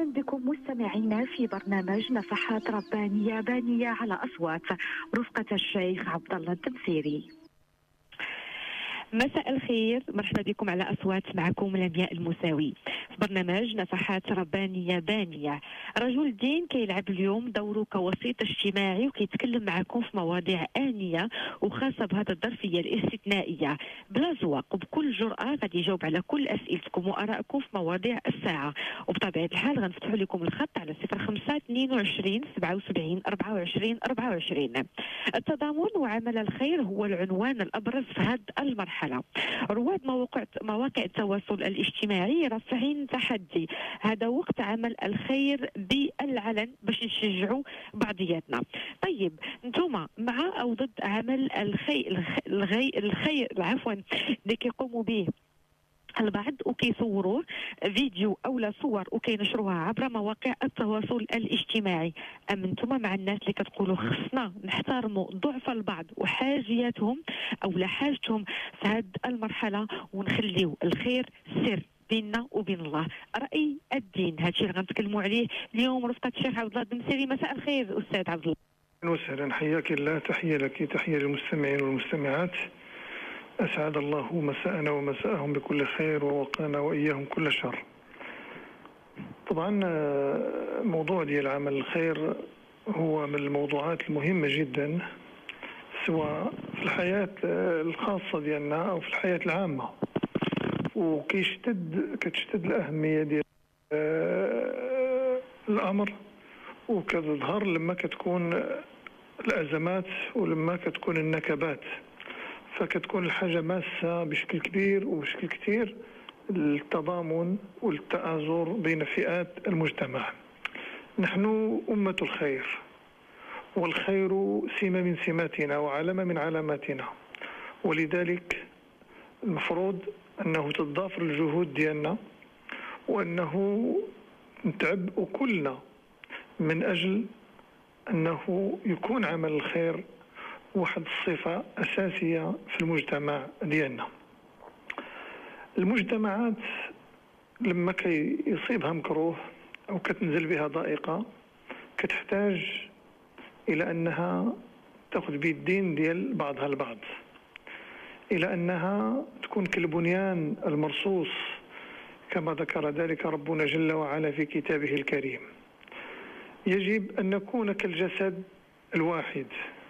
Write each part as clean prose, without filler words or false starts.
بكم مستمعينا في برنامج نفحات ربانية بانية على أصوات رفقة الشيخ عبد الله التمسيري. مساء الخير، مرحبا بكم على أصوات، معكم لمياء المساوي في برنامج نفحات ربانية بانية. رجل دين كيلعب اليوم دوره كوسيط اجتماعي وكيتكلم معكم في مواضيع آنية وخاصة بهذا الظرفية الاستثنائية بلا زواق وبكل جرأة. غادي يجاوب على كل أسئلتكم وآرائكم في مواضيع الساعة، وبطبيعة الحال غنفتحوا لكم الخط على 05 22 77 24 24. التضامن وعمل الخير هو العنوان الأبرز في هذه المرحلة. رواد مواقع التواصل الاجتماعي رافعين تحدي، هذا وقت عمل الخير بالعلن باش نشجعوا بعضياتنا. طيب انتم مع او ضد عمل الخير عفوا اللي كيقوموا به البعض وكيصوروه فيديو او لا صور وكينشروها عبر مواقع التواصل الاجتماعي؟ ام انتم مع الناس اللي كتقولوا خصنا نحترموا ضعف البعض وحاجياتهم او لا حاجتهم في هذه المرحله ونخليو الخير سر بيننا وبين الله؟ رأي الدين، هادشي اللي غنتكلموا عليه اليوم رفقة الشيخ عبد الله التمسيري. مساء الخير استاذ عبد الله. وسهلا، حياك الله، تحية لك، تحية للمستمعين والمستمعات. أسعد الله مساءنا ومساءهم بكل خير ووقانا وإياهم كل شر. طبعا موضوع ديال عمل الخير هو من الموضوعات المهمة جدا، سواء في الحياة الخاصة ديالنا أو في الحياة العامة، كتشتد الأهمية ديال الأمر وكتظهر لما كتكون الأزمات ولما كتكون النكبات، فكتكون الحاجة ماسة بشكل كبير وبشكل كثير التضامن والتآزر بين فئات المجتمع. نحن أمة الخير، والخير سمة من سماتنا وعلامة من علاماتنا، ولذلك المفروض أنه تضافر الجهود ديالنا وأنه نتعب كلنا من أجل أنه يكون عمل الخير واحد الصفة أساسية في المجتمع ديالنا. المجتمعات لما يصيبها مكروه أو كتنزل بها ضائقة كتحتاج إلى أنها تأخذ بيدين ديال بعضها البعض، إلى أنها تكون كالبنيان المرصوص كما ذكر ذلك ربنا جل وعلا في كتابه الكريم. يجب أن نكون كالجسد الواحد.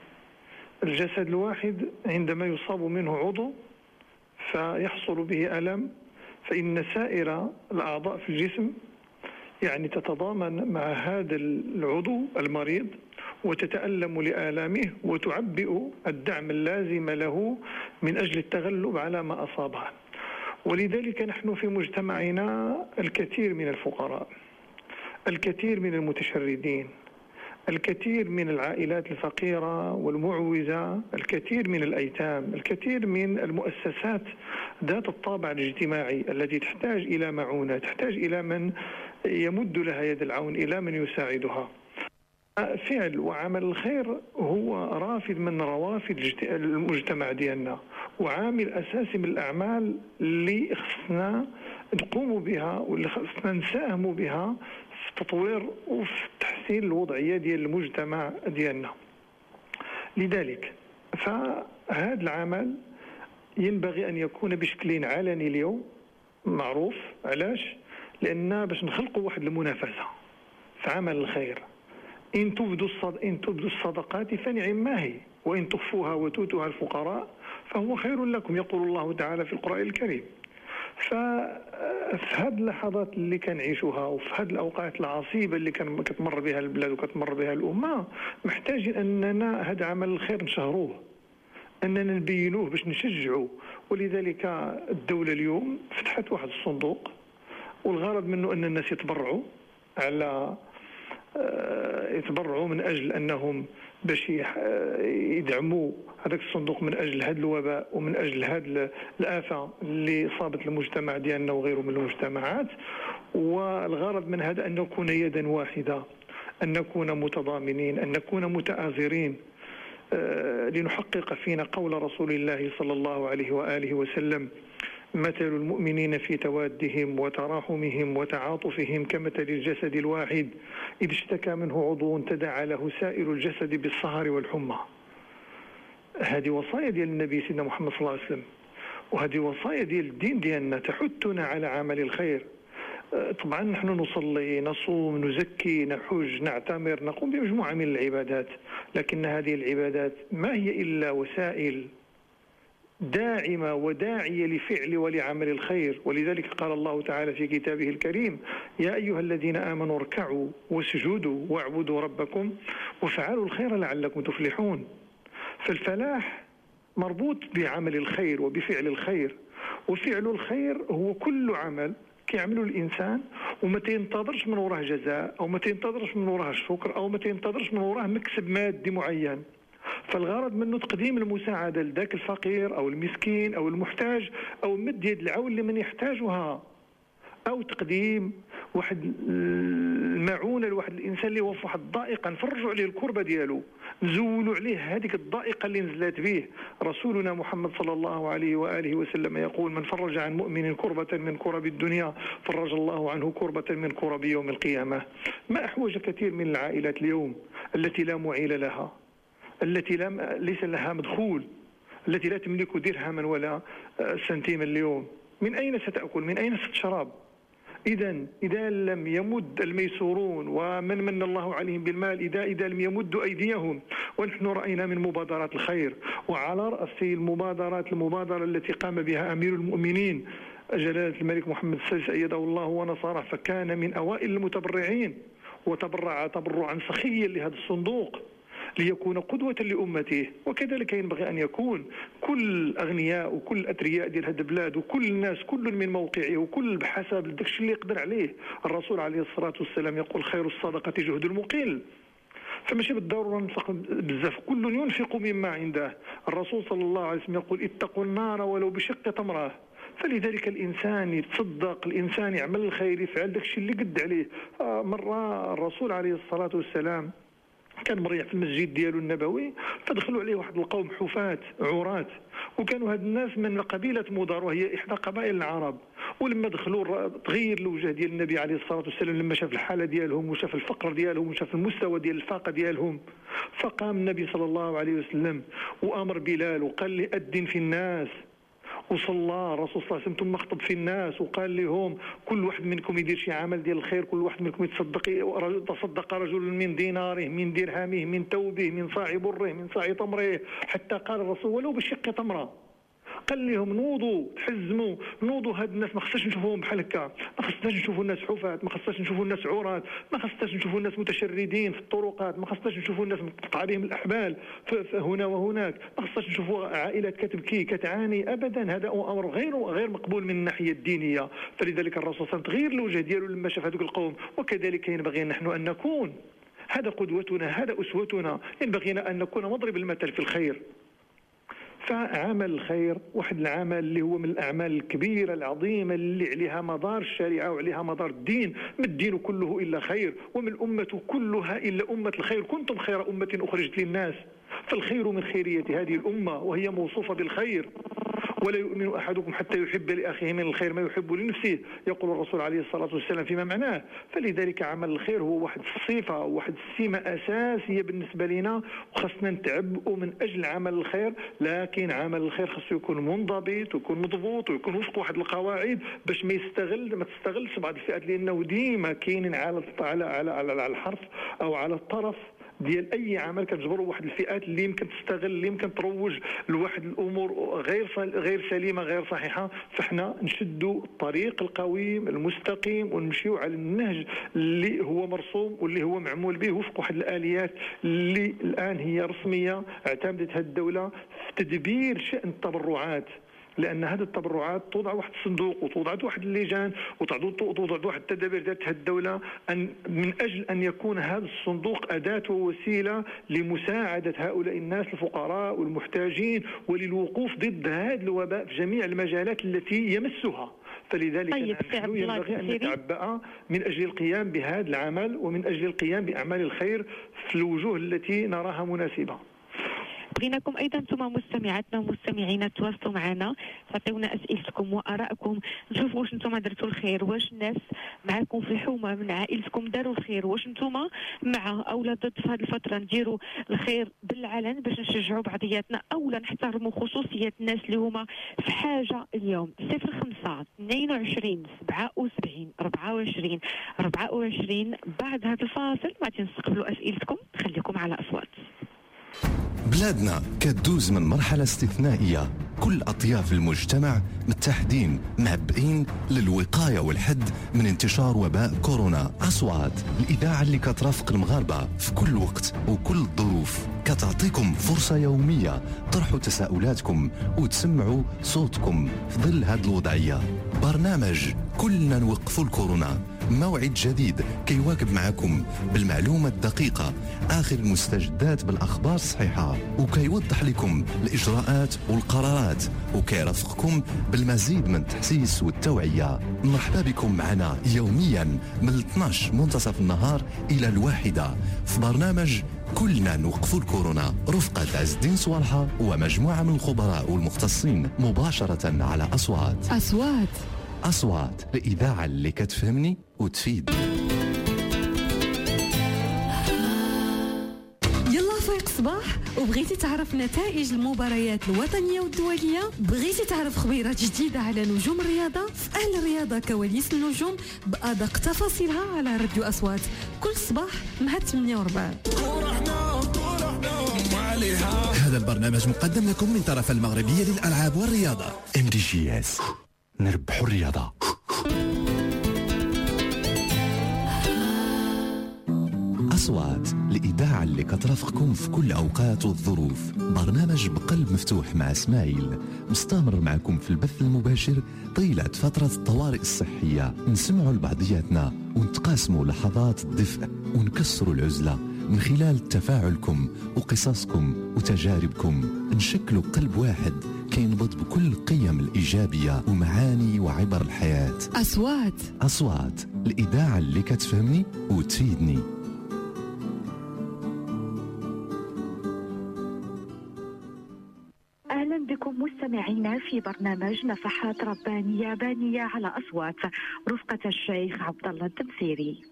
الجسد الواحد عندما يصاب منه عضو فيحصل به ألم، فإن سائر الأعضاء في الجسم يعني تتضامن مع هذا العضو المريض وتتألم لآلامه وتعبئ الدعم اللازم له من أجل التغلب على ما أصابه. ولذلك نحن في مجتمعنا الكثير من الفقراء، الكثير من المتشردين، الكثير من العائلات الفقيرة والمعوزة، الكثير من الأيتام، الكثير من المؤسسات ذات الطابع الاجتماعي التي تحتاج إلى معونة، تحتاج إلى من يمد لها يد العون، إلى من يساعدها. فعل وعمل الخير هو رافد من روافد المجتمع ديالنا وعامل أساسي من الأعمال اللي خصنا نقوم بها واللي خصنا نساهم بها في تطوير وفي تحسين الوضعية ديال المجتمع ديالنا. لذلك فهذا العمل ينبغي أن يكون بشكل علني اليوم معروف. علاش؟ لأن باش نخلقوا واحد المنافسة في عمل الخير. إن تبدوا الصدقات فنعم ما هي، وإن تخفوها وتؤتوها الفقراء فهو خير لكم، يقول الله تعالى في القرآن الكريم. ففي هذه اللحظات اللي كنعيشوها وفي هذه الأوقات العصيبة اللي كتمر بها البلاد وكتمر بها الأمة، محتاجين أننا هذا عمل الخير نشهروه، أننا نبينوه باش نشجعوا. ولذلك الدولة اليوم فتحت واحد الصندوق والغرض منه أن الناس يتبرعوا من أجل أنهم باش يدعموا هذاك الصندوق من أجل هذا الوباء ومن أجل هذه الآفة اللي صابت المجتمع ديالنا وغيره من المجتمعات. والغرض من هذا أن نكون يدا واحدة، أن نكون متضامنين، أن نكون متآزرين، لنحقق فينا قول رسول الله صلى الله عليه وآله وسلم مثل المؤمنين في توادهم وتراحمهم وتعاطفهم كمثل الجسد الواحد إذا اشتكى منه عضو تداعى له سائر الجسد بالسهر والحمى. هذه وصايا ديال النبي سيدنا محمد صلى الله عليه وسلم، وهذه وصايا ديال الدين ديالنا تحثنا على عمل الخير. طبعا نحن نصلي، نصوم، نزكي، نحج، نعتمر، نقوم بمجموعة من العبادات، لكن هذه العبادات ما هي إلا وسائل داعمة وداعية لفعل ولعمل الخير. ولذلك قال الله تعالى في كتابه الكريم: يا أيها الذين آمنوا اركعوا واسجدوا واعبدوا ربكم وافعلوا الخير لعلكم تفلحون. فالفلاح مربوط بعمل الخير وبفعل الخير، وفعل الخير هو كل عمل كيعملوا الانسان وما تينتظرش من وراه جزاء، او ما تينتظرش من وراه الشكر، او ما تينتظرش من وراه مكسب مادي معين. فالغرض منه تقديم المساعده لذاك الفقير او المسكين او المحتاج، او مد يد العون لمن يحتاجها، او تقديم واحد المعونه لواحد الانسان اللي هو في واحد الضائقه، نفرجوا عليه الكربه ديالو، نزولوا عليه هذيك الضائقه اللي نزلت به. رسولنا محمد صلى الله عليه واله وسلم يقول: من فرج عن مؤمن كربه من كرب الدنيا فرج الله عنه كربه من كرب يوم القيامه. ما احوج كثير من العائلات اليوم التي لا معيل لها، التي ليس لها مدخول، التي لا تملك درهما ولا سنتيما اليوم، من اين ستاكل؟ من اين ستشرب؟ إذا لم يمد الميسورون ومن من الله عليهم بالمال، إذا لم يمدوا أيديهم. ونحن رأينا من مبادرات الخير، وعلى رأس المبادرة التي قام بها أمير المؤمنين جلالة الملك محمد السادس أيده الله ونصره، فكان من أوائل المتبرعين وتبرع تبرعا سخيا لهذا الصندوق ليكون قدوة لأمته. وكذلك ينبغي أن يكون كل الأغنياء وكل الأثرياء ديال هذه البلاد وكل الناس كل من موقعه وكل بحسب داكشي اللي يقدر عليه. الرسول عليه الصلاة والسلام يقول: خير الصدقة جهد المقل. فماشي بالضرورة ننفق بزاف، كل ينفق مما عنده. الرسول صلى الله عليه وسلم يقول: اتقوا النار ولو بشق تمرة. فلذلك الإنسان يتصدق، الإنسان يعمل الخير، يفعل داكشي اللي قد عليه. مرة الرسول عليه الصلاة والسلام كان مريح في المسجد ديالو النبوي، فدخلوا عليه واحد القوم حفاة عراة، وكانوا هاد الناس من قبيلة مضر وهي إحدى قبائل العرب. ولما دخلوا تغير الوجه ديال النبي عليه الصلاة والسلام لما شاف الحالة ديالهم وشاف الفقر ديالهم وشاف المستوى ديال الفاقة ديالهم. فقام النبي صلى الله عليه وسلم وأمر بلال وقال لي: أذن في الناس. وصلى الرسول صلى الله عليه وسلم ثم خطب في الناس وقال لهم: كل واحد منكم يدير شي عمل ديال الخير، كل واحد منكم تصدق رجل من ديناره، من درهمه، من ثوبه، من صاع بره، من صاع تمره، حتى قال الرسول: ولو بشق تمره. قال لهم: نوضوا تحزموا، نوضوا، هاد الناس ما خصناش نشوفوهم بحال هكا، ما خصناش نشوفوا الناس حفاة، ما خصناش نشوفوا الناس عراة، ما خصناش نشوفوا الناس متشردين في الطرقات، ما خصناش نشوفوا الناس مقطع عليهم الاحبال هنا وهناك، ما خصناش نشوفوا عائلات كتبكي كتعاني. ابدا، هذا امر غير مقبول من الناحيه الدينيه. فلذلك الرسول صلى الله عليه وسلم تغير الوجه ديالو لما شاف هذوك القوم. وكذلك ينبغي نحن ان نكون، هذا قدوتنا، هذا اسوتنا، ينبغي ان نكون مضرب المثل في الخير. فعمل الخير واحد العمل اللي هو من الأعمال الكبيرة العظيمة اللي عليها مدار الشريعة وعليها مدار الدين. ما الدين كله إلا خير، وما الأمة كلها إلا أمة الخير. كنتم خير أمة أخرجت للناس، فالخير من خيرية هذه الأمة وهي موصوفة بالخير. ولا يؤمن أحدكم حتى يحب لأخيه من الخير ما يحب لنفسه، يقول الرسول عليه الصلاة والسلام فيما معناه. فلذلك عمل الخير هو واحد الصفة وواحد السمة أساسية بالنسبة لنا، وخصنا نتعبئوا من أجل عمل الخير. لكن عمل الخير خصو يكون منضبط ويكون مضبوط ويكون وفق واحد القواعد باش ما تستغلش بعض الفئات، لأنه ديما كاينين على الحرف أو على الطرف ديال اي عمل كتجبروا واحد الفئات اللي يمكن تستغل، اللي يمكن تروج لواحد الامور غير سليمه غير صحيحه. فاحنا نشدوا الطريق القويم المستقيم ونمشيو على النهج اللي هو مرسوم واللي هو معمول به وفق واحد الاليات اللي الان هي رسميه اعتمدتها الدوله في تدبير شان التبرعات. لأن هذه التبرعات توضع واحد الصندوق وتوضع واحد اللجان وتوضع واحد التدابير ذات الدولة من أجل أن يكون هذا الصندوق أداة ووسيلة لمساعدة هؤلاء الناس الفقراء والمحتاجين وللوقوف ضد هذا الوباء في جميع المجالات التي يمسها. فلذلك نحن ينبغي أن نتعبأ من أجل القيام بهذا العمل ومن أجل القيام بأعمال الخير في الوجوه التي نراها مناسبة. بغيناكم ايضا انتم مستمعاتنا ومستمعينا تواصلوا معنا، تعطيونا اسئلتكم وارائكم، نشوفوا واش انتم درتوا الخير، واش الناس معكم في الحومه من عائلتكم داروا الخير، واش انتم مع او لا ضد في هذه الفتره نديروا الخير بالعلن باش نشجعوا بعضياتنا او لا نحترموا خصوصيات الناس اللي هما في حاجه اليوم. 05 22 77 24 24. بعد هذا الفاصل ما تنستقبلوا اسئلتكم، خليكم على اصوات. بلادنا كتدوز من مرحلة استثنائية، كل أطياف المجتمع متحدين معبئين للوقاية والحد من انتشار وباء كورونا. أصوات الإذاعة اللي كترافق المغاربة في كل وقت وكل الظروف، كتعطيكم فرصة يومية طرحوا تساؤلاتكم وتسمعوا صوتكم في ظل هذه الوضعية. برنامج كلنا نوقفوا الكورونا، موعد جديد كيواكب معكم بالمعلومة الدقيقة آخر المستجدات بالأخبار الصحيحة، وكيوضح لكم الإجراءات والقرارات، وكيرافقكم بالمزيد من التحسيس والتوعية. مرحبا بكم معنا يوميا من 12 منتصف النهار إلى 1 في برنامج كلنا نوقفوا الكورونا، رفقة عز الدين صوالحة ومجموعة من الخبراء والمختصين، مباشرة على أصوات الإذاعة اللي كتفهمني وتفيد. يلا فيق صباح، وبغيتي تعرف نتائج المباريات الوطنية والدولية؟ بغيتي تعرف خبيرات جديدة على نجوم الرياضة؟ في أهل الرياضة كواليس النجوم بأدق تفاصيلها على راديو أصوات كل صباح مع 8:15. هذا البرنامج مقدم لكم من طرف المغربية للألعاب والرياضة MDGS، نربحوا الرياضة. أصوات الإذاعة اللي كترافقكم في كل أوقات والظروف، برنامج بقلب مفتوح مع إسماعيل، مستمر معكم في البث المباشر طيلة فترة الطوارئ الصحية. نسمعوا لبعضياتنا ونتقاسموا لحظات الدفء ونكسروا العزلة من خلال تفاعلكم وقصصكم وتجاربكم. نشكلوا قلب واحد كينبض بكل القيم الإيجابية ومعاني وعبر الحياة. أصوات الإذاعة اللي كتفهمني وتفيدني. أهلا بكم مستمعينا في برنامج نفحات ربانية بانية على أصوات، رفقة الشيخ عبد الله الدمسيري.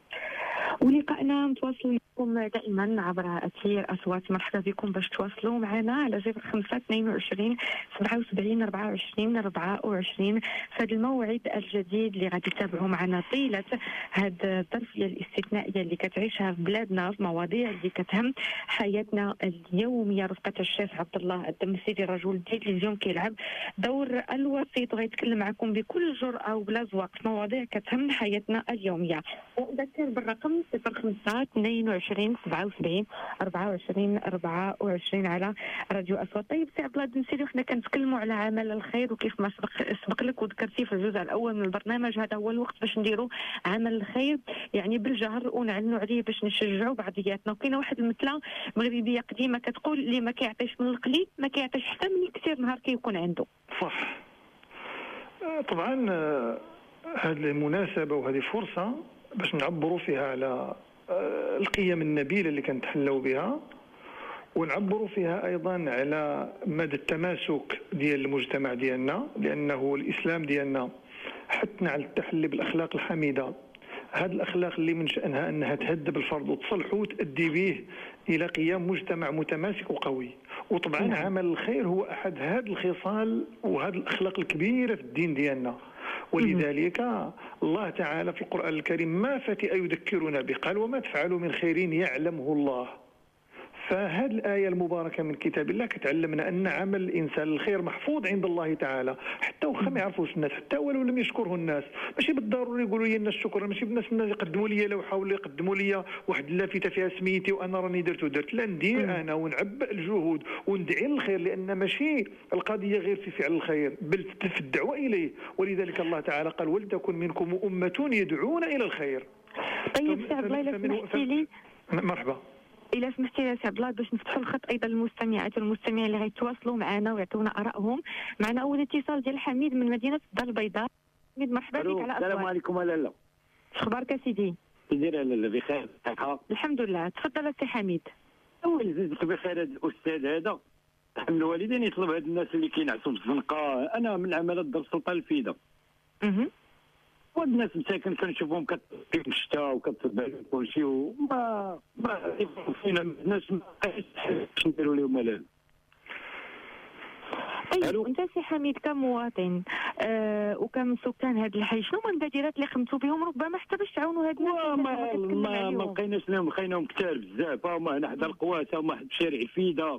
ولقائنا متواصل معكم دائما عبر أثير أصوات. مرحبا بكم باش تواصلوا معنا على 05 22 77 24 24 في هذا الموعد الجديد اللي غادي تتابعوا معنا طيلة هذا الظرفية الاستثنائية اللي كتعيشها في بلادنا في مواضيع اللي كتهم حياتنا اليومية. رفقة الشيخ عبد الله الدمسيري رجل الدين اللي اليوم كيلعب دور الوسيط وغيتكلم معكم بكل جرأة وبلا زواق في مواضيع كتهم حياتنا اليومية. وأذكر بالرقم 05 22 77 24 24 على راديو أصوات. طيب سي عبد الله الدمسيري، حنا كنتكلموا على عمل الخير، وكيف ما سبق لك وذكرتي في الجزء الأول من البرنامج هذا هو الوقت باش نديروا عمل الخير يعني بالجهر ونعلنوا عليه باش نشجعوا بعضياتنا. وكاينه واحد المثله مغربيه قديمه كتقول اللي ما كيعطيش من القليل ما كيعطيش حتى من الكثير نهار كيكون عنده. صح. طبعا هذه المناسبة وهذه فرصة باش نعبروا فيها على القيم النبيلة اللي كنتحلوا بها، ونعبروا فيها أيضا على مدى التماسك ديال المجتمع ديالنا، لأنه الإسلام ديالنا حثنا على التحلي بالأخلاق الحميدة. هذه الأخلاق اللي من شأنها أنها تهذب الفرد وتصلحه وتؤدي به إلى قيام مجتمع متماسك وقوي. وطبعا عمل الخير هو أحد هذه الخصال وهذه الأخلاق الكبيرة في الدين ديالنا. ولذلك الله تعالى في القرآن الكريم ما فتئ يذكرنا به، قال وما تفعلوا من خير يعلمه الله. فهذه الآية المباركة من كتاب الله كتعلمنا أن عمل الإنسان الخير محفوظ عند الله تعالى، حتى وخا ما يعرفوش الناس، حتى ولو لم يشكره الناس. ماشي بالضروري يقولوا لي الناس شكرا، ماشي الناس يقدموا لي لوحة ولا يقدموا لي واحد لافتة فيها سميتي وأنا راني درت. لا، ندير أنا ونعبئ الجهود وندعي للخير، لأن ماشي القضية غير في فعل الخير بل في الدعوة إليه. ولذلك الله تعالى قال ولتكن منكم أمة يدعون إلى الخير. طيب سي عبد الله إلا سمحتي لي. مرحبا. إلا سمحتي يا سي عبد الله باش نفتحوا الخط أيضا للمستمعات والمستمعين اللي غيتواصلوا معنا ويعطونا آرائهم. معنا أول اتصال ديال حميد من مدينة الدار البيضاء. حميد مرحبا بك على أصوات. السلام عليكم. لالا اخبارك سيدي؟ كي داير لالا؟ بخير؟ الحمد لله. تفضل سي حميد. يزيدك بخير هذا الاستاذ هذا تحمل الوالدين يطلب هاد الناس اللي كينعسوا في الزنقه. انا من عمالة دار السلطه الفيده وهاد الناس مساكن كنشوفهم كتطيب في الشتاء وكتبع كل شيء وما فينا الناس ما نديروا لهم لا. طيب انت سي حميد كمواطن وكم سكان هذا الحي، شنو هما البادرات اللي خمتوا بهم ربما حتى باش تعاونوا هاد الناس؟ ما لقيناش لهم، لقيناهم كثار بزاف. هما هنا حدا القوات، هما حدا شارع الفيده.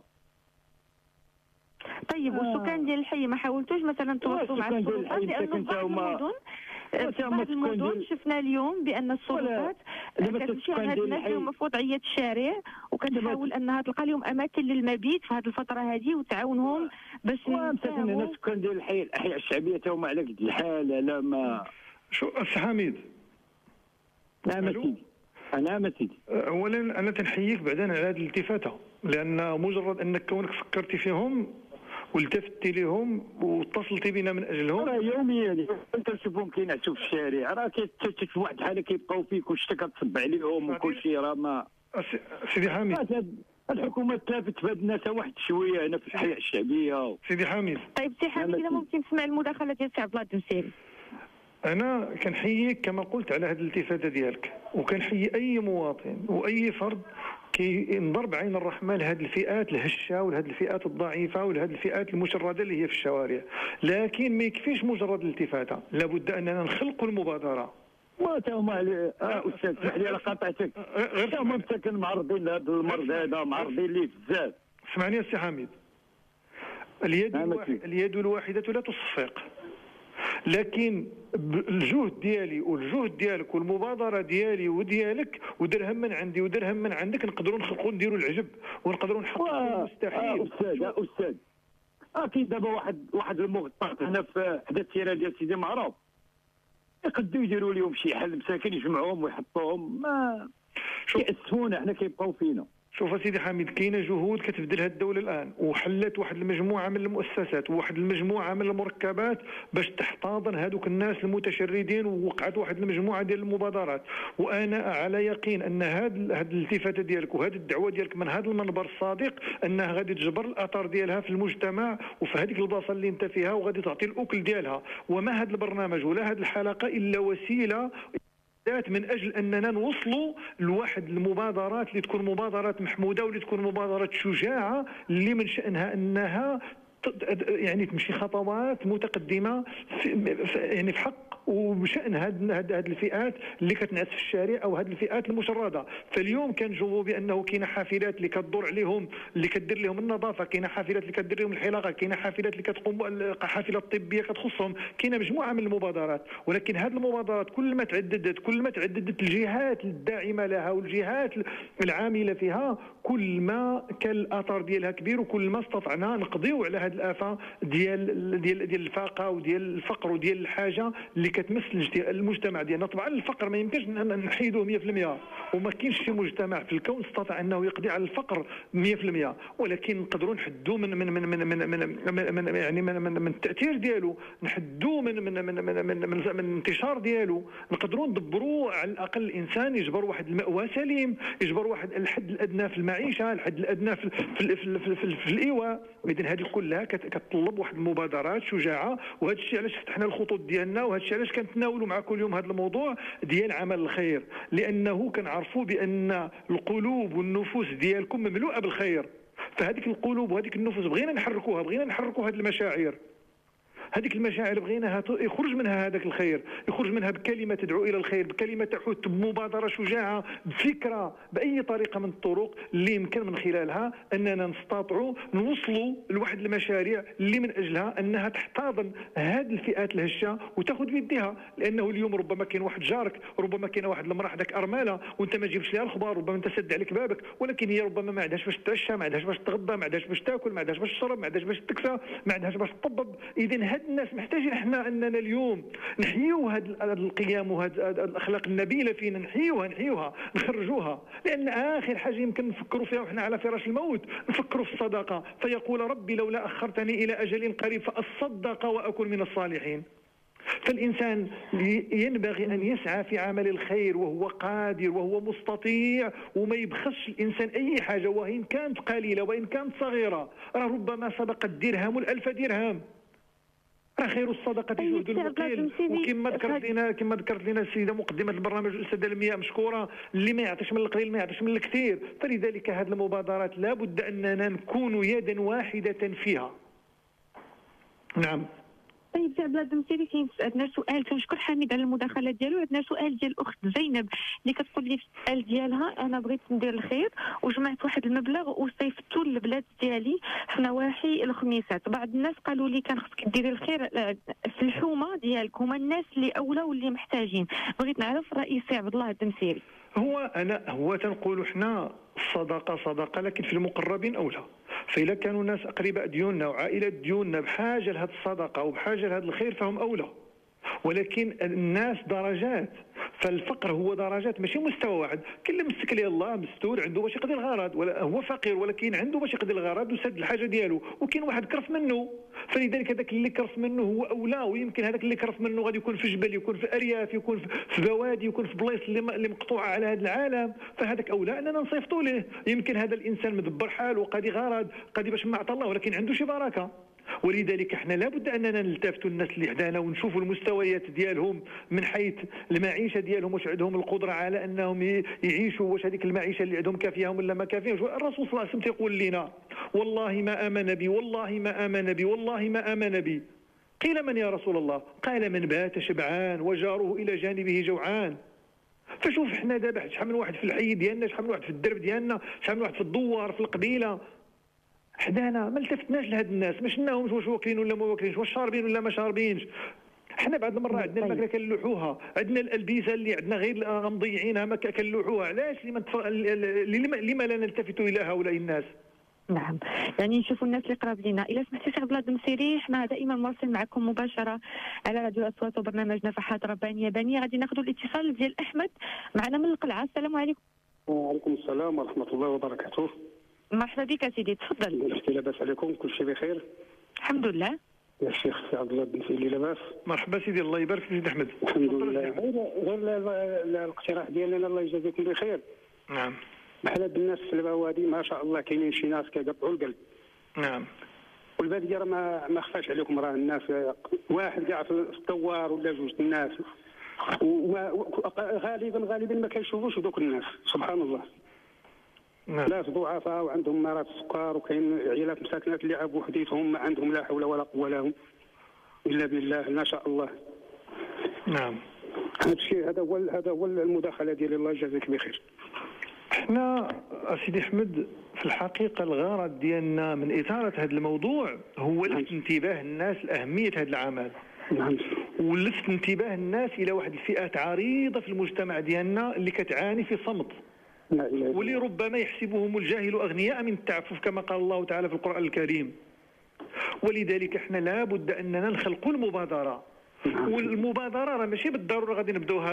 طيب والسكان ديال الحي ما حاولتوش مثلا تواصلوا مع السلطات؟ لانه بعض المدن شفنا اليوم بان السلطات كتمشي على هاد الناس اللي هما في وضعيه الشارع وكتحاول انها تلقى لهم اماكن للمبيت في هذه الفتره هذه وتعاونهم باش مساكن هنا السكان ديال الحي الاحياء الشعبيه تا هما على قد الحال. لا ما شو السي حميد؟ نعم سيدي. نعم سيدي. اولا انا تنحييك بعدا على هذه الالتفاته، لان مجرد انك كونك فكرتي فيهم والتفتي لهم واتصلتي بنا من اجلهم. راه يوميا انت تشوفهم كينعسوا في الشارع، راه في واحد الحاله كيبقاو فيك وشتا كتصب عليهم وكل شيء. راه ما سيدي حميد الحكومه تلافت في هاد الناس واحد شويه هنا في الحياه الشعبيه. سيدي حميد. طيب سي حميد اذا ممكن تسمع المداخله ديال سي عبد الله الدمسيري. انا كنحييك كما قلت على هذه الالتفاته ديالك، وكنحيي اي مواطن واي فرد كينظر بعين الرحمه لهذه الفئات الهشه ولهذه الفئات الضعيفه ولهذه الفئات المشرده اللي هي في الشوارع، لكن ما يكفيش مجرد الالتفاته، لابد اننا نخلقوا المبادره. ما تا هما استاذ اسمح لي انا قاطعتك، غير هما مساكن معرضين لهذا المرض هذا، معرضين ليه بزاف. اسمعني السي حميد، اليد الواحده لا تصفق، لكن الجهد ديالي والجهد ديالك والمبادره ديالي وديالك ودرهم من عندي ودرهم من عندك نقدروا نخلقوا نديروا العجب ونقدروا نحققوا المستحيل. استاذ اكيد دابا واحد المغطى هنا في حدا التيره ديال سيدي معروف يقدروا يديروا لهم شي حل مساكن يجمعوهم ويحطوهم. ما كيأسفونا حنا كيبقاو فينا. شوف سيدي حميد، كاينه جهود كتبذلها الدوله الان وحلت واحد المجموعه من المؤسسات وواحد المجموعه من المركبات باش تحتضن هذوك الناس المتشردين، ووقعت واحد المجموعه ديال المبادرات. وانا على يقين ان هذه الالتفاته ديالك وهذه الدعوه ديالك من هذا المنبر الصادق انها غادي تجبر الاثر ديالها في المجتمع وفي هذيك البلاصه اللي انت فيها، وغادي تعطي الاكل ديالها. وما هذا البرنامج ولا هذه الحلقه الا وسيله من اجل اننا نوصلوا لواحد المبادرات اللي تكون مبادرات محموده واللي تكون مبادرات شجاعه اللي من شانها انها يعني تمشي خطوات متقدمه في حق وبشان هذه الفئات اللي كتنعس في الشارع او هذه الفئات المشرده. فاليوم كنجوبوا بانه كاينه حافلات اللي كتدور عليهم اللي كدير لهم النظافه، كاينه حافلات اللي كدير لهم الحلاقه، كاينه حافلات اللي كتقوم حافلات طبيه كتخصهم، كاينه مجموعه من المبادرات. ولكن هذه المبادرات كل ما تعددت الجهات الداعمه لها والجهات العامله فيها، كل ما كان الاثر ديالها كبير وكل ما استطعنا نقضيو على هذه الافه ديال الفاقه وديال الفقر وديال الحاجه اللي كتمس المجتمع ديالنا. طبعا الفقر ما يمكنش نحيدوه 100%، وما كاينش شي مجتمع في الكون استطاع انه يقضي على الفقر 100%، ولكن نقدروا نحدوا من يعني من التاثير ديالو، نحدوا من انتشار ديالو، نقدروا ندبروا على الاقل الانسان يجبر واحد المأوى سليم، يجبر واحد الحد الادنى في المعيشه، الحد الادنى في الايواء. اذا هذه كلها كتطلب واحد المبادرات شجاعه، وهذا الشيء علاش فتحنا الخطوط ديالنا، وهذا الشيء علاش كنتناولوا معكم اليوم هذا الموضوع ديال عمل الخير، لانه كنعرفوا بان القلوب والنفوس ديالكم مملوءه بالخير. فهذيك القلوب وهذيك النفوس بغينا نحركوا هذه المشاعر، هذيك المشاعر بغيناها يخرج منها هذاك الخير، يخرج منها بكلمه تدعو الى الخير، بكلمه تحث، بمبادره شجاعه، بفكره، باي طريقه من الطرق اللي يمكن من خلالها اننا نستطيعوا نوصلوا لواحد المشاريع اللي من اجلها انها تحتضن هذه الفئات الهشه وتاخذ بيدها. لانه اليوم ربما كاين واحد جارك، ربما كاين واحد المراه حداك ارمله وانت ما تجيبش لها الخبار، ربما انت سد عليك بابك، ولكن هي ربما ما عندهاش باش تعشى، ما عندهاش باش تغدى، ما عندهاش باش تاكل، ما عندهاش باش تشرب، ما عندهاش باش تكسى، ما عندهاش باش تطبب. اذا هاد الناس محتاجين احنا اننا اليوم نحيوا هذا القيم وهذه الاخلاق النبيله فينا، نحيوها نخرجوها. لان اخر حاجه يمكن نفكروا فيها وحنا على فراش الموت نفكروا في الصدقه، فيقول ربي لولا اخرتني الى اجل قريب فاصدق واكون من الصالحين. فالإنسان ينبغي أن يسعى في عمل الخير وهو قادر وهو مستطيع، وما يبخسش الإنسان أي حاجة وإن كانت قليلة وإن كانت صغيرة. ربما سبق الدرهم 1000 درهم. خير الصدقة جهد المقيل. وكما ذكرت لنا السيدة مقدمة البرنامج الأستاذة لمياء مشكورة، اللي ما يعطيش من القليل ما يعطيش من الكثير. فلذلك هذه المبادرات لا بد أننا نكون يدا واحدة فيها. نعم. طيب سي عبد الله الدمسيري، عندنا سؤال. كنشكر حميد على المداخله ديالو. عندنا سؤال ديال الاخت زينب اللي كتقول لي في السؤال ديالها: انا بغيت ندير الخير وجمعت واحد المبلغ وصيفطته للبلاد ديالي في نواحي الخميسات. بعض الناس قالوا لي كان خصك ديري الخير في الحومه ديالكم، الناس اللي اولى واللي محتاجين. بغيت نعرف راي سي عبد الله الدمسيري. هو تنقولوا احنا الصدقه صدقه، لكن في المقربين اولى. فإذا كانوا الناس أقرباء ديوننا وعائلات ديوننا بحاجة لهذه الصدقة وبحاجة لهذا الخير فهم أولى. ولكن الناس درجات، فالفقر هو درجات ماشي مستوى واحد. كل مسك لي الله مستور عنده باش يقضي الغرض، ولا هو فقير ولكن عنده باش يقضي الغرض وسد الحاجة ديالو، وكاين واحد كرف منه. فلذلك هذاك اللي كرف منه هو أولى. ويمكن هذاك اللي كرف منه غادي يكون في جبل، يكون في أرياف، يكون في بوادي، يكون في بلايص اللي مقطوعة على هذا العالم. فهذاك أولى أننا نصيفطوا له. يمكن هذا الإنسان مدبر حاله وقاضي غرض، قاضي باش ما عطى الله، ولكن عنده شي بركة. ولذلك احنا لابد اننا نلتفتوا الناس اللي حدانا ونشوفوا المستويات ديالهم من حيث المعيشه ديالهم، واش عندهم القدره على انهم يعيشوا، واش هذيك المعيشه اللي عندهم كافيهم ولا ما كافيهمش. الرسول صلى الله عليه وسلم تيقول لنا: والله ما امن بي، والله ما امن بي، والله ما امن بي. قيل: من يا رسول الله؟ قال: من بات شبعان وجاره الى جانبه جوعان. فشوف احنا دابا شحال من واحد في الحي ديالنا، شحال من واحد في الدرب ديالنا، شحال من واحد في الدوار في القبيله حدانا ما التفتناش لهاد الناس، ما شفناهمش واش واكلين ولا ما واكلينش، واش شاربين ولا ما شاربينش. احنا بعض المرات عندنا الماكله كنلوحوها، عندنا الالبسه اللي عندنا غير مضيعينها ما كنلوحوها. علاش لما لا نلتفت الى هؤلاء الناس؟ نعم، يعني نشوفوا الناس اللي قراب لينا. الى سمحتي سي عبد الله الدمسيري، احنا دائما مراسلين معكم مباشره على راديو الاصوات وبرنامج نفحات ربانيه بانيه. غادي ناخذوا الاتصال ديال احمد معنا من القلعه. السلام عليكم. وعليكم السلام ورحمه الله وبركاته. مرحبا بك سيدي، تفضل. لاباس عليكم؟ كل شيء بخير الحمد لله. يا شيخ سي عبد الله الدمسيري لاباس؟ مرحبا سيدي، الله يبارك فيك سيدي احمد. الحمد لله. غير الاقتراح ديالنا الله يجازيكم بخير. نعم. بحال هاد الناس في البوادي ما شاء الله كاينين شي ناس كيقطعوا القلب. نعم. والباديه راه ما خفاش عليكم، راه الناس واحد كاع في الدوار ولا جوج الناس، غالبا ما كيشوفوش دوك الناس. سبحان الله. نعم. ناس ضعفاء وعندهم مرض السكر، وكاين عائلات مساكنات اللي عابوا حديثهم ما عندهم لا حول ولا قوه لهم الا بالله ما شاء الله. نعم. هذا الشيء هذا هو المداخله ديالي، الله يجازيك بخير. احنا سيدي احمد في الحقيقه الغرض ديالنا من اثاره هذا الموضوع هو لفت انتباه الناس لاهميه هذا العمل. نعم. ولفت انتباه الناس الى واحد الفئات عريضه في المجتمع ديالنا اللي كتعاني في صمت، واللي ربما يحسبهم الجاهل أغنياء من التعفف كما قال الله تعالى في القرآن الكريم. ولذلك احنا لابد أننا نخلقوا المبادرة. والمبادرة راه ماشي بالضرورة غادي نبداوها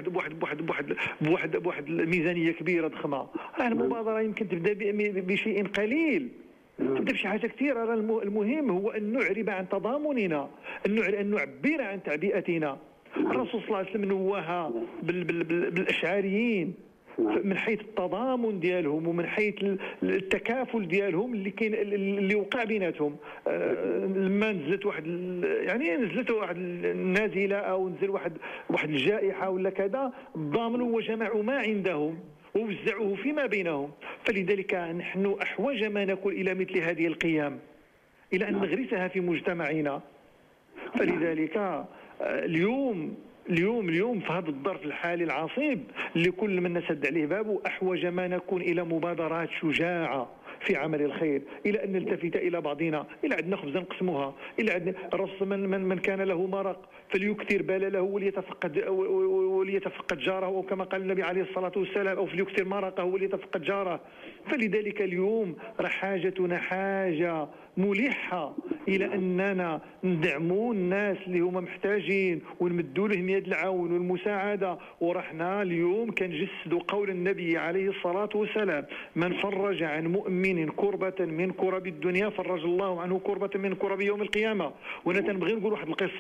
بواحد الميزانية كبيرة ضخمة. المبادرة يمكن تبدا بشيء قليل، تبدا بشي حاجة كثيرة. المهم هو أن نعرب عن تضامننا، أن نعبر عن تعبئتنا. الرسول صلى الله عليه وسلم نواها بالأشعاريين من حيث التضامن ديالهم ومن حيث التكافل ديالهم اللي كاين اللي وقع بيناتهم. لما نزلت نزلت واحد النازله او نزل واحد الجائحه ولا كذا، ضامنوا وجمعوا ما عندهم ووزعوه فيما بينهم. فلذلك نحن احوج ما نكون الى مثل هذه القيم، الى ان نغرسها في مجتمعنا. فلذلك اليوم في هذا الظرف الحالي العصيب اللي كل من سد عليه بابه، أحوج ما نكون إلى مبادرات شجاعة في عمل الخير، إلى أن نلتفت إلى بعضنا. إلى عندنا خبزة نقسموها، إلى عندنا رص من كان له مرق فليكثر بلله وليتفقد جاره، أو كما قال النبي عليه الصلاة والسلام، أو فليكثر مرقه وليتفقد جاره. فلذلك اليوم حاجتنا حاجة ملحة إلى أننا ندعموا الناس اللي هم محتاجين ونمدوا لهم يد العون والمساعدة. ورحنا اليوم كنجسدوا قول النبي عليه الصلاة والسلام: من فرج عن مؤمن كربة من كرب الدنيا فرج الله عنه كربة من كرب يوم القيامة. وانا تنبغي نقول واحد القصة.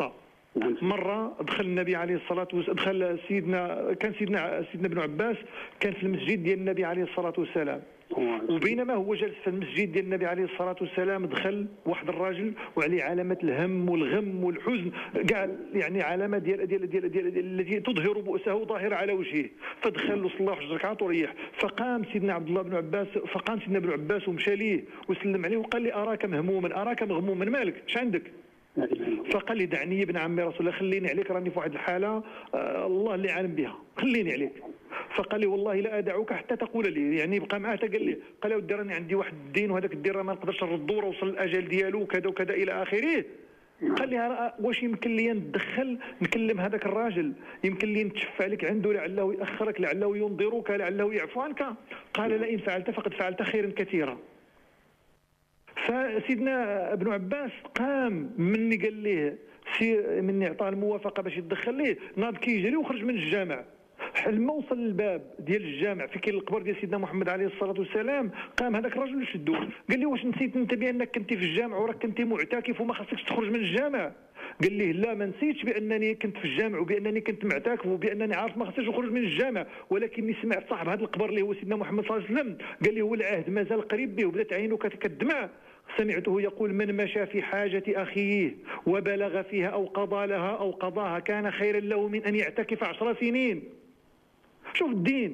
مرة دخل النبي عليه الصلاة والسلام، دخل سيدنا بن عباس كان في المسجد ديال النبي عليه الصلاة والسلام، وبينما هو جالس في المسجد ديال النبي عليه الصلاة والسلام دخل واحد الراجل وعليه علامة الهم والغم والحزن، كاع يعني علامة ديال التي تظهر بؤسه ظاهرة على وجهه، فدخل وصلى الله 10 ركعات وريح. فقام سيدنا بن عباس ومشى ليه وسلم عليه وقال لي أراك مهموما أراك مغموما، مالك اش عندك؟ فقال لي دعني يا ابن عمي رسول الله، خليني عليك، راني في واحد الحاله الله اللي عالم بها، خليني عليك. فقال لي والله لا ادعوك حتى تقول لي، يعني بقى معاه قال له ودي راني عندي واحد الدين وهذاك الدين راه ما نقدرش نردو، راه وصل الاجل ديالو وكذا وكذا الى اخره. قال لي واش يمكن لي ندخل نكلم هذاك الراجل، يمكن لي نتشفع لك عنده لعله ياخرك، لعله ينظرك، لعله يعفو عنك. قال لا، ان فعلت فقد فعلت خيرا كثيرا. فسيدنا ابن عباس قام مني قال ليه مني عطاه الموافقه باش يدخل ليه، ناض كيجري وخرج من الجامع. لما وصل للباب ديال الجامع في كاين القبر ديال سيدنا محمد عليه الصلاه والسلام، قام هذاك الرجل شدو قال لي واش نسيت انت بانك كنتي في الجامع وراك كنتي معتكف وما خاصكش تخرج من الجامع؟ قال ليه لا، ما نسيتش بانني كنت في الجامع وبانني كنت معتكف وبانني عارف ما خاصنيش نخرج من الجامع، ولكني سمعت صاحب هذا القبر اللي هو سيدنا محمد صلى الله عليه وسلم قال لي هو العهد مازال قريب به وبدات عينه كتدمع، سمعته يقول من مشى في حاجة أخيه وبلغ فيها أو قضى لها أو قضاها كان خيرا له من أن يعتكف 10 سنين. شوف الدين،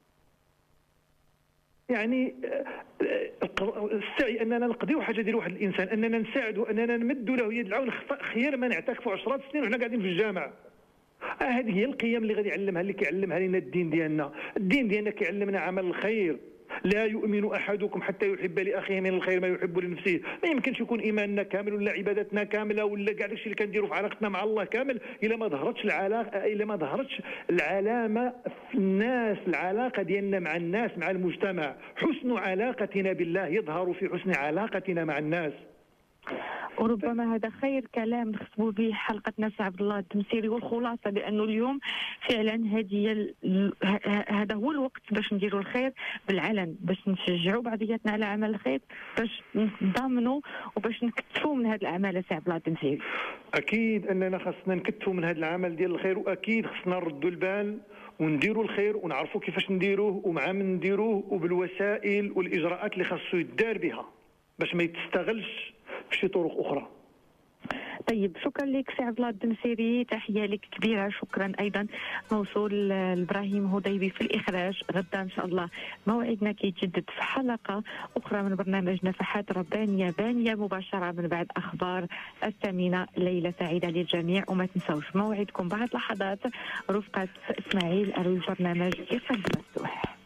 يعني السعي أننا نقضيو حاجة ديال واحد الإنسان، أننا نساعده، أننا نمد له يد العون خير ما نعتكفوا 10 سنين وحنا قاعدين في الجامع. هذه هي القيم اللي غادي يعلمها، اللي كيعلمها لنا الدين ديالنا. الدين ديالنا كيعلمنا عمل الخير، لا يؤمن أحدكم حتى يحب لأخيه من الخير ما يحب لنفسه. ما يمكنش يكون إيماننا كامل ولا عبادتنا كاملة ولا كاع داكشي اللي كنديروا في علاقتنا مع الله كامل إلا ما ظهرتش العلاقة، إلا ما ظهرتش العلامة في الناس، العلاقة ديالنا مع الناس، مع المجتمع. حسن علاقتنا بالله يظهر في حسن علاقتنا مع الناس. وربما هذا خير كلام نختموا به حلقتنا سي عبد الله الدمسيري، والخلاصه بانه اليوم فعلا هذا هو الوقت باش نديروا الخير بالعلن، باش نشجعوا بعضياتنا على عمل الخير، باش نضامنوا وباش نكتفوا من هذا الاعمال سي عبد الله الدمسيري. اكيد اننا خاصنا نكتفوا من هذا العمل ديال الخير، واكيد خاصنا نردوا البال ونديروا الخير ونعرفوا كيفاش نديروه ومع من نديروه وبالوسائل والاجراءات اللي خاصو يدار بها باش ما يتستغلش في شي طرق اخرى. طيب شكرا لك سي عبد الله الدمسيري، تحيه لك كبيره. شكرا ايضا موصول لابراهيم هديبي في الاخراج. غدا ان شاء الله موعدنا كيتجدد في حلقه اخرى من برنامج نفحات ربانيه بانيه مباشره من بعد اخبار الثامنه. ليله سعيده للجميع، وما تنسوش موعدكم بعد لحظات رفقه اسماعيل البرنامج يقدم مفتوح.